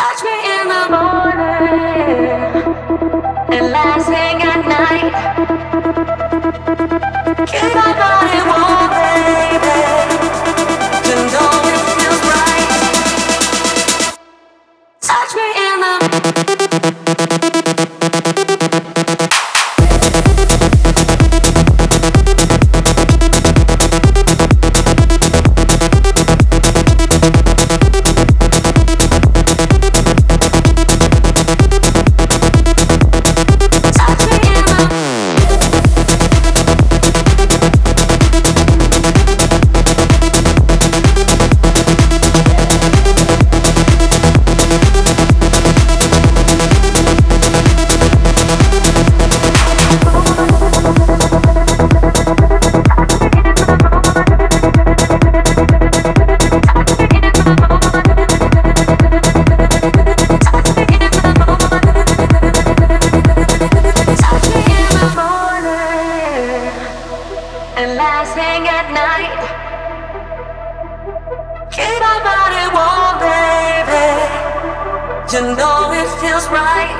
Touch me in the morning and last thing at night. Keep my body warm, baby. You know it feels right. Touch me in the and last thing at night. Keep my body warm, baby. You know it feels right.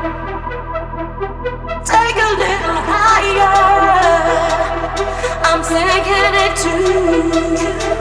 Take a little higher. I'm thinking it too.